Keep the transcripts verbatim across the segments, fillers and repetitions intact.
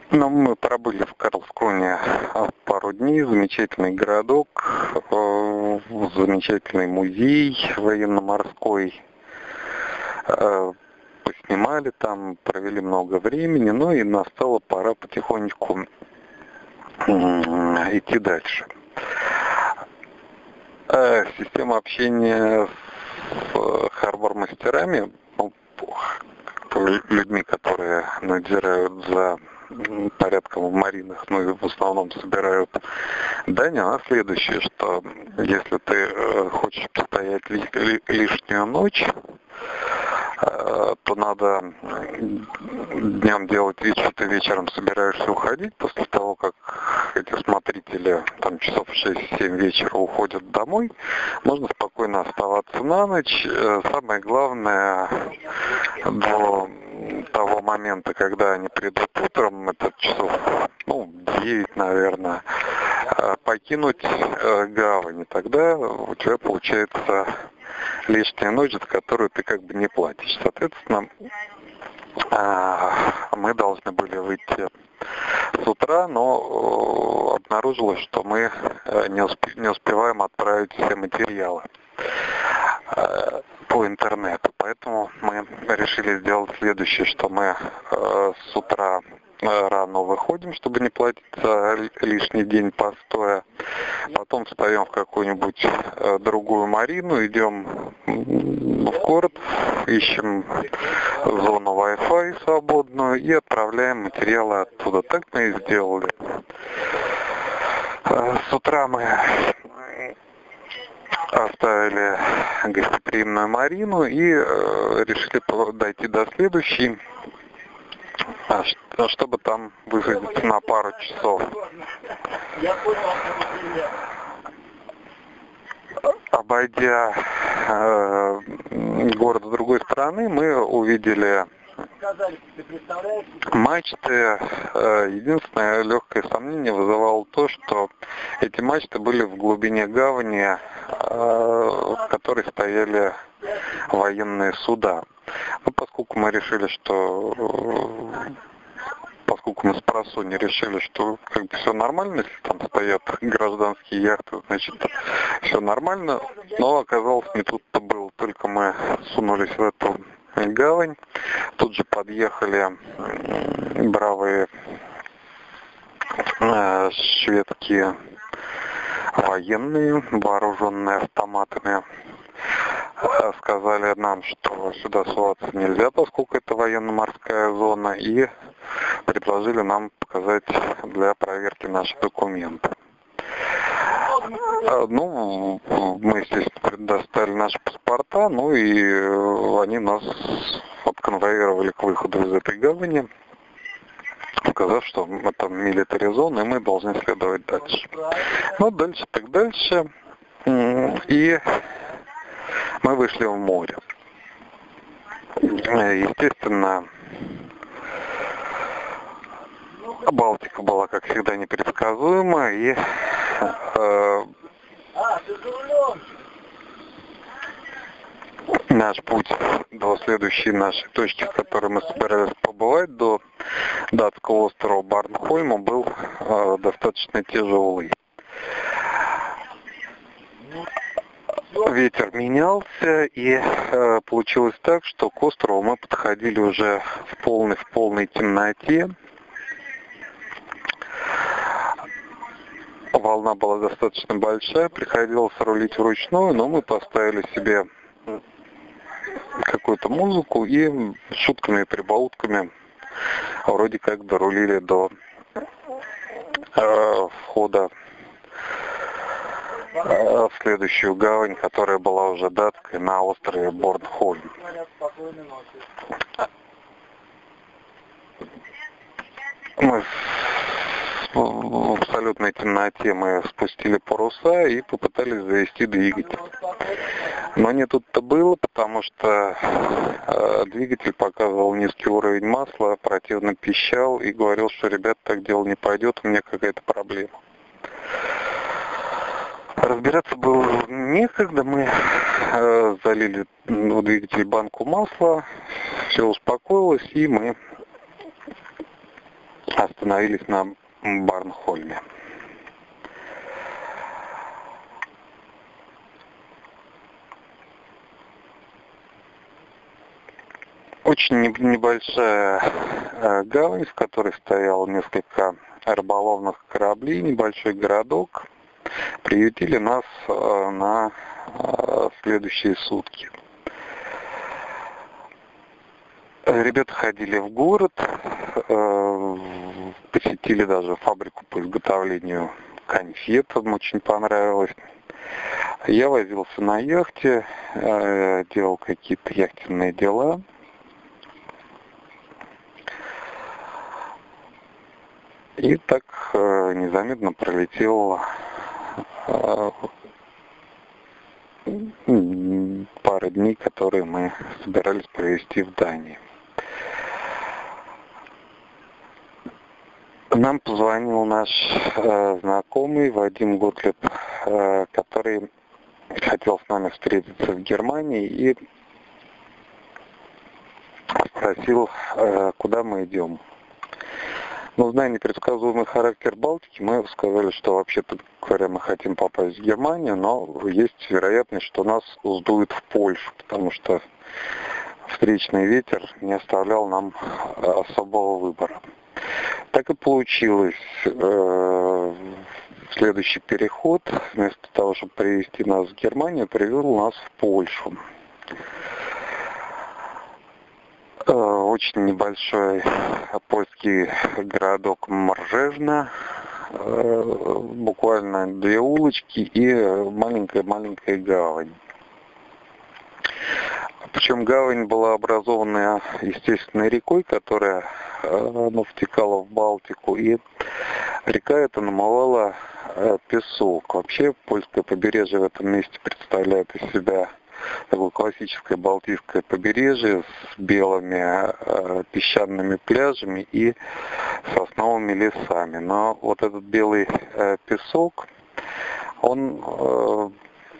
Ну, мы пробыли в Карлскроне пару дней, замечательный городок, э, замечательный музей военно-морской. Э, поснимали там, провели много времени, ну и настала пора потихонечку э, идти дальше. Э, система общения с харбор-мастерами, ну, людьми, которые надзирают за порядком в маринах, ну и в основном собирают дань, она следующая, что если ты хочешь постоять лишнюю ночь, то надо днем делать вид, что ты вечером собираешься уходить после того, как эти смотрители там часов в шесть-семь вечера уходят домой. Можно спокойно оставаться на ночь. Самое главное, до того момента, когда они придут утром, это часов, ну, девять, наверное, покинуть гавань. И тогда у тебя получается лишняя ночь, за которую ты как бы не платишь. Соответственно, мы должны были выйти с утра, но обнаружилось, что мы не, усп- не успеваем отправить все материалы по интернету. Поэтому мы решили сделать следующее, что мы с утра рано выходим, чтобы не платить за лишний день постоя. Потом встаем в какую-нибудь другую марину, идем в город, ищем зону Wi-Fi свободную и отправляем материалы оттуда. Так мы и сделали. С утра мы оставили гостеприимную марину и решили дойти до следующей, чтобы там высадиться на пару часов. Обойдя э, город с другой стороны, мы увидели мачты. Единственное легкое сомнение вызывало то, что эти мачты были в глубине гавани, в которой стояли военные суда. Но поскольку мы решили, что поскольку мы с просони решили, что как бы все нормально, если там стоят гражданские яхты, значит все нормально, но оказалось не тут-то было, только мы сунулись в эту гавань, тут же подъехали бравые э, шведские военные, вооруженные автоматами. Сказали нам, что сюда соваться нельзя, поскольку это военно-морская зона, и предложили нам показать для проверки наши документы. Ну, мы, естественно, предоставили наши паспорта, ну и они нас отконвоировали к выходу из этой гавани, сказав, что это милитари зона, и мы должны следовать дальше. Ну, дальше так дальше. И мы вышли в море. Естественно, Балтика была, как всегда, непредсказуема, и э, наш путь до следующей нашей точки, в которой мы собирались побывать, до датского острова Борнхольма, был э, достаточно тяжелый. Ветер менялся, и э, получилось так, что к острову мы подходили уже в полной, в полной темноте. Волна была достаточно большая, приходилось рулить вручную, но мы поставили себе какую-то музыку и шутками и прибаутками вроде как дорулили до э, входа в следующую гавань, которая была уже датской, на острове Борнхольм. Мы в абсолютной темноте мы спустили паруса и попытались завести двигатель. Но не тут-то было, потому что э, двигатель показывал низкий уровень масла, противно пищал и говорил, что, ребят, так дело не пойдет, у меня какая-то проблема. Разбираться было некогда, мы э, залили в двигатель банку масла, все успокоилось, и мы остановились. остановились на Барнхольме. Очень небольшая гавань, в которой стояло несколько рыболовных кораблей, небольшой городок, приютили нас на следующие сутки. Ребята ходили в город, посетили даже фабрику по изготовлению конфет, им очень понравилось. Я возился на яхте, делал какие-то яхтенные дела. И так э, незаметно пролетел э, пара дней, которые мы собирались провести в Дании. Нам позвонил наш э, знакомый Вадим Готлеб, э, который хотел с нами встретиться в Германии и спросил, э, куда мы идем. Но зная непредсказуемый характер Балтики, мы сказали, что вообще-то говоря, мы хотим попасть в Германию, но есть вероятность, что нас сдует в Польшу, потому что встречный ветер не оставлял нам особого выбора. Так и получилось. Следующий переход, вместо того, чтобы привезти нас в Германию, привел нас в Польшу. Очень небольшой польский городок Мржежна, буквально две улочки и маленькая-маленькая гавань. Причем гавань была образована естественной рекой, которая ну, втекала в Балтику, и река эта намывала песок. Вообще польское побережье в этом месте представляет из себя такое классическое балтийское побережье с белыми э, песчаными пляжами и сосновыми лесами. Но вот этот белый э, песок, он э,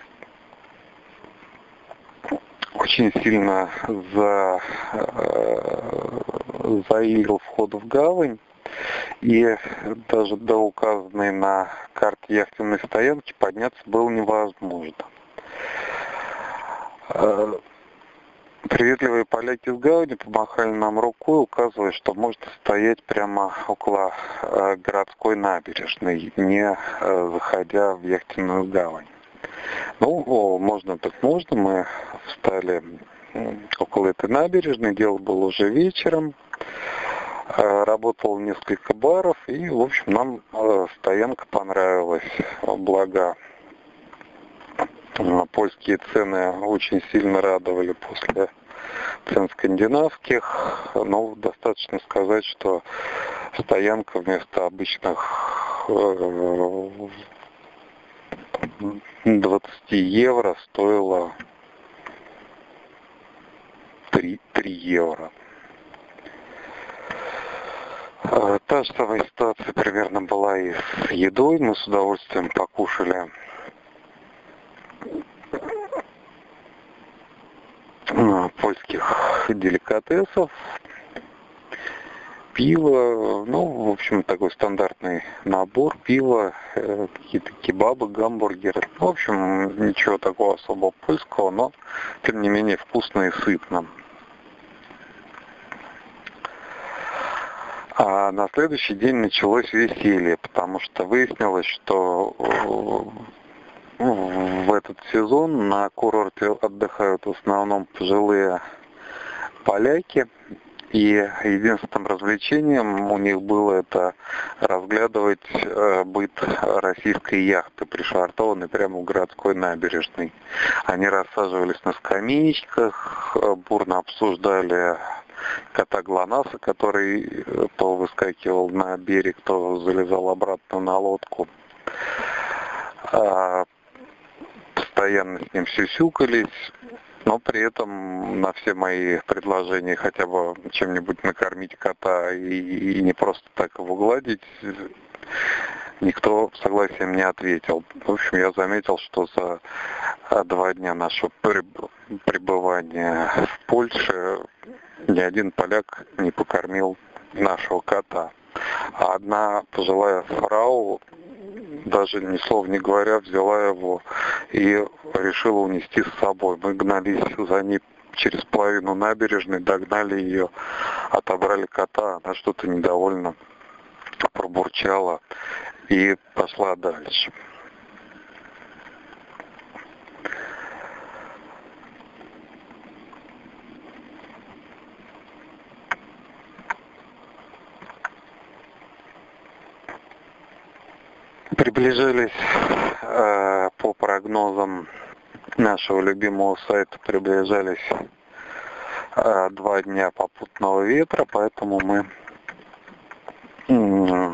очень сильно за, э, заилил вход в гавань, и даже до указанной на карте яхтенной стоянки подняться было невозможно. Приветливые поляки с гавани помахали нам рукой, указывая, что можно стоять прямо около городской набережной, не заходя в яхтенную гавань. Ну, можно так можно, мы встали около этой набережной, дело было уже вечером, работало несколько баров, и, в общем, нам стоянка понравилась, благо польские цены очень сильно радовали после цен скандинавских, но достаточно сказать, что стоянка вместо обычных двадцати евро стоила три евро. Та же самая ситуация примерно была и с едой. Мы с удовольствием покушали польских деликатесов, пиво, ну, в общем, такой стандартный набор пива, какие-то кебабы, гамбургеры. В общем, ничего такого особо польского, но, тем не менее, вкусно и сытно. А на следующий день началось веселье, потому что выяснилось, что в этот сезон на курорте отдыхают в основном пожилые поляки, и единственным развлечением у них было это разглядывать быт российской яхты, пришвартованной прямо у городской набережной. Они рассаживались на скамеечках, бурно обсуждали кота ГЛОНАССа, который то выскакивал на берег, то залезал обратно на лодку. Постоянно с ним сюсюкались, но при этом на все мои предложения хотя бы чем-нибудь накормить кота и, и не просто так его гладить, никто согласием не ответил. В общем, я заметил, что за два дня нашего пребывания в Польше ни один поляк не покормил нашего кота. А одна пожилая фрау, даже ни слова не говоря, взяла его и решила унести с собой. Мы гнались за ней через половину набережной, догнали ее, отобрали кота, она что-то недовольно пробурчала и пошла дальше. Приближались э, по прогнозам нашего любимого сайта, приближались э, два дня попутного ветра, поэтому мы э,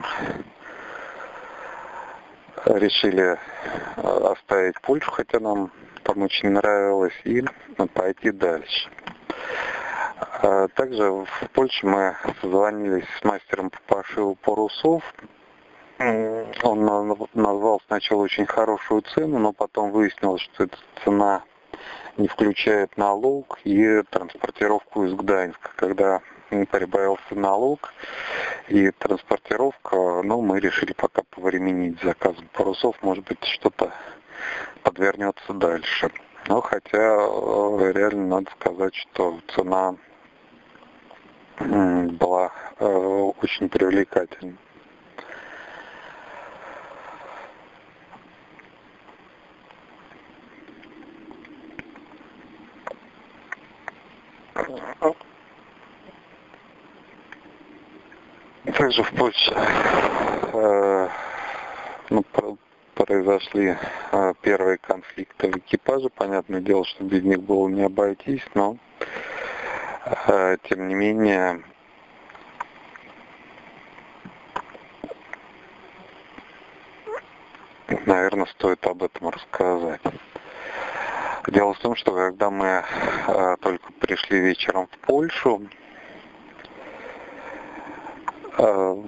решили оставить Польшу, хотя нам там очень нравилось, и пойти дальше. Э, также в Польше мы созвонились с мастером по пошиву парусов. Он назвал сначала очень хорошую цену, но потом выяснилось, что эта цена не включает налог и транспортировку из Гданьска. Когда прибавился налог и транспортировка, ну, мы решили пока повременить с заказом парусов, может быть, что-то подвернется дальше. Но хотя реально надо сказать, что цена была очень привлекательной. Также в Польше э, ну, произошли э, первые конфликты в экипаже. Понятное дело, что без них было не обойтись, но э, тем не менее наверное, стоит об этом рассказать. Дело в том, что когда мы э, только пришли вечером в Польшу, э,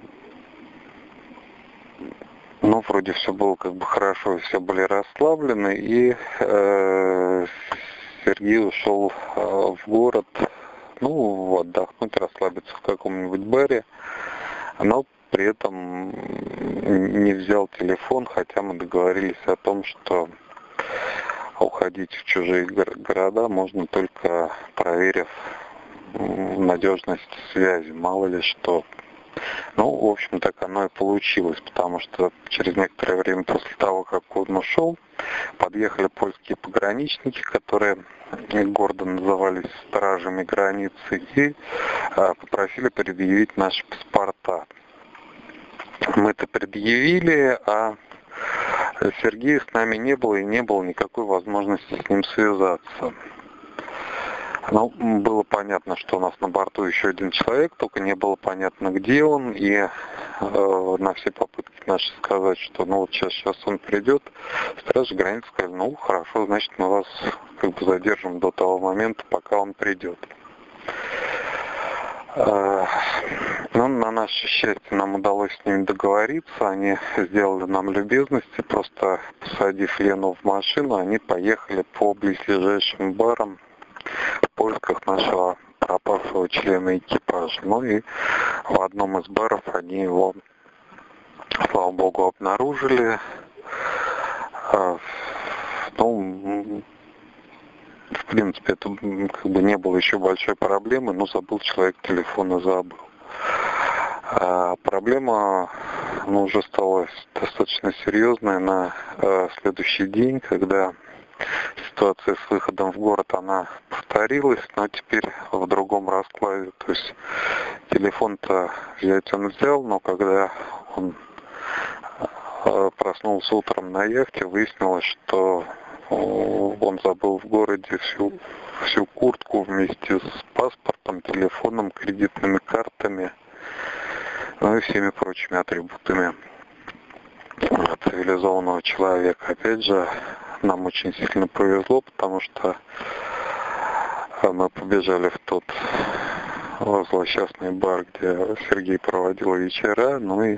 ну, вроде все было как бы хорошо, все были расслаблены, и э, Сергей ушел э, в город, ну, отдохнуть, расслабиться в каком-нибудь баре, но при этом не взял телефон, хотя мы договорились о том, что уходить в чужие города можно только проверив надежность связи, мало ли что. Ну, в общем, так оно и получилось, потому что через некоторое время после того, как он ушел, подъехали польские пограничники, которые гордо назывались стражами границы, и попросили предъявить наши паспорта. Мы это предъявили, а Сергея с нами не было, и не было никакой возможности с ним связаться. Ну, было понятно, что у нас на борту еще один человек, только не было понятно, где он, и э, на все попытки наши сказать, что ну вот сейчас, сейчас он придет, стражи границы сказали, ну хорошо, значит мы вас как бы задержим до того момента, пока он придет. Но на наше счастье нам удалось с ними договориться, они сделали нам любезности, просто посадив Лену в машину, они поехали по близлежащим барам в поисках нашего пропавшего члена экипажа. Ну и в одном из баров они его, слава богу, обнаружили. Ну, в принципе, это как бы не было еще большой проблемы, но забыл человек телефон и забыл. А проблема ну, уже стала достаточно серьезная на а, следующий день, когда ситуация с выходом в город, она повторилась, но теперь в другом раскладе. То есть телефон-то взять он взял, но когда он а, проснулся утром на яхте, выяснилось, что он забыл в городе всю, всю куртку вместе с паспортом, телефоном, кредитными картами, ну и всеми прочими атрибутами цивилизованного человека. Опять же, нам очень сильно повезло, потому что мы побежали в тот злосчастный бар, где Сергей проводил вечера, ну и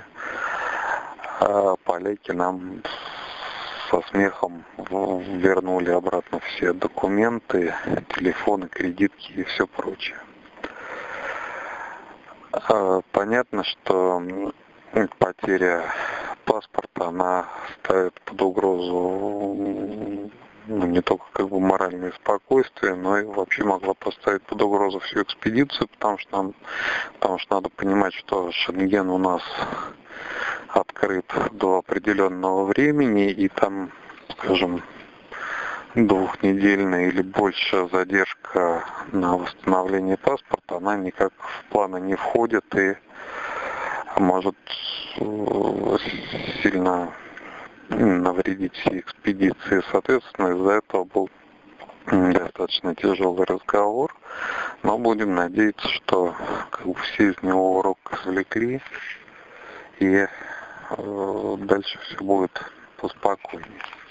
поляки нам со смехом вернули обратно все документы, телефоны, кредитки и все прочее. А, Понятно, что м, потеря паспорта, она ставит под угрозу м, ну, не только как бы моральное спокойствие, но и вообще могла поставить под угрозу всю экспедицию, потому что нам, потому что надо понимать, что Шенген у нас открыт до определенного времени, и там, скажем, двухнедельная или больше задержка на восстановление паспорта, она никак в планы не входит и может э, сильно навредить всей экспедиции. Соответственно, из-за этого был достаточно тяжелый разговор, но будем надеяться, что как бы, все из него урок извлекли, и э, дальше все будет поспокойнее.